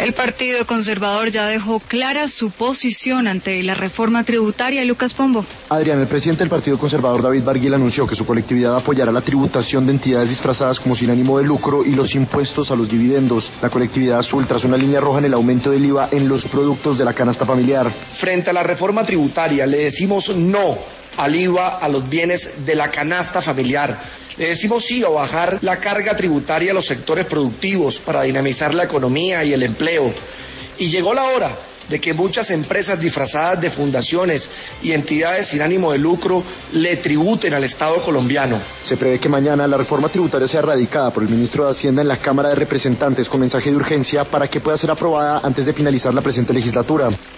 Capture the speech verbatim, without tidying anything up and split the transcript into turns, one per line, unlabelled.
El Partido Conservador ya dejó clara su posición ante la reforma tributaria. Lucas Pombo.
Adrián, el presidente del Partido Conservador, David Barguil, anunció que su colectividad apoyará la tributación de entidades disfrazadas como sin ánimo de lucro y los impuestos a los dividendos. La colectividad azul trazó una línea roja en el aumento del I V A en los productos de la canasta familiar.
Frente a la reforma tributaria, le decimos no al I V A a los bienes de la canasta familiar. Le decimos sí a bajar la carga tributaria a los sectores productivos para dinamizar la economía y el empleo. Y llegó la hora de que muchas empresas disfrazadas de fundaciones y entidades sin ánimo de lucro le tributen al Estado colombiano.
Se prevé que mañana la reforma tributaria sea radicada por el ministro de Hacienda en la Cámara de Representantes con mensaje de urgencia para que pueda ser aprobada antes de finalizar la presente legislatura.